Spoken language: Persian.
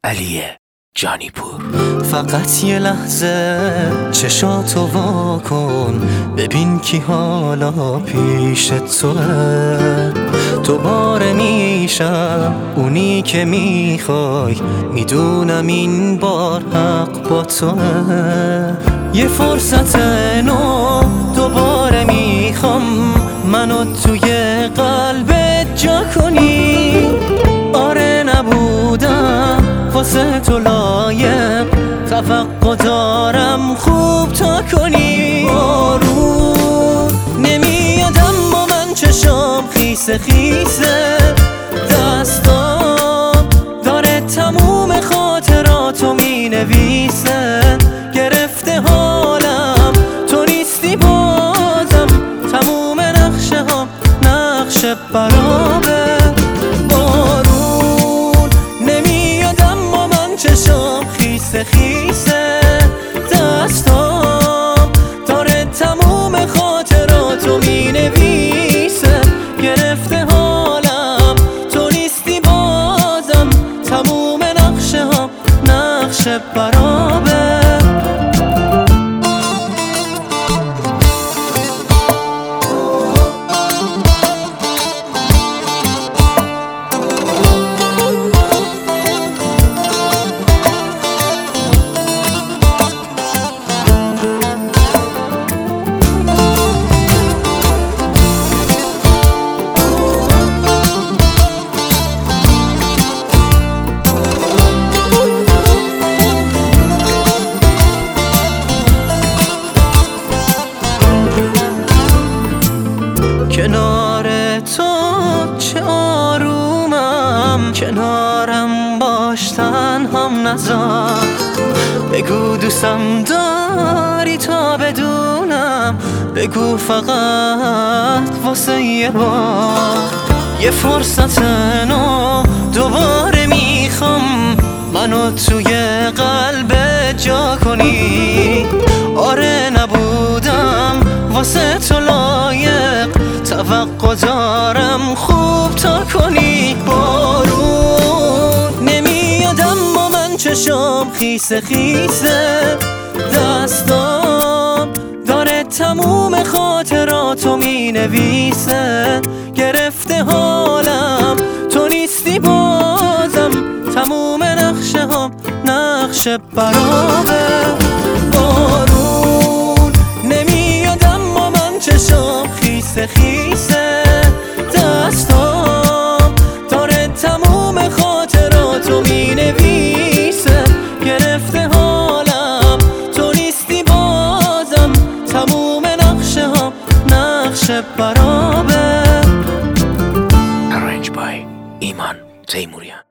علی جانیپور. فقط یه لحظه چشاتو وا کن، ببین کی حالا پیش توه. دوباره میشم اونی که میخوای، میدونم این بار حق با توه. یه فرصت نو دوباره میخوام، منو توی قلبت جا کنی. آره نبودم واسه تو لایق، توقع دارم خوب تا کنی. بارون نمیاد اما من چشام خیسه خیسه، دستام داره تموم خاطراتو می نویسه. گرفته حالم تو نیستی بازم، تموم نقشه ها نقش برابه. چشام خیسه خیسه، دستام داره تموم خاطراتو می نویسه. گرفته حالم تو نیستی بازم، تموم نقشه ها نقش برابه. کنار تو چه آرومم، کنارم باش تنهام نذار. بگو دوستم داری تا بدونم، بگو فقط واسه یه بار. یه فرصت نو دوباره میخوام، منو توی قلب جا کنی. آره نبودم واسه تو لایق، توقع دارم خوب تا کنی. بارون نمیاد اما من چشام خیسه خیسه، دستام داره تموم خاطراتو می نویسه. گرفته حالم تو نیستی بازم، تموم نقشه ها نقش برابه. بارون نمیاد اما من چشام خیسه خیسه، دستام داره تموم خاطراتو می نویسه. گرفته حالم تو نیستی بازم، تموم نقشه ها نقش برابه. Arranged by ایمان تیموریان.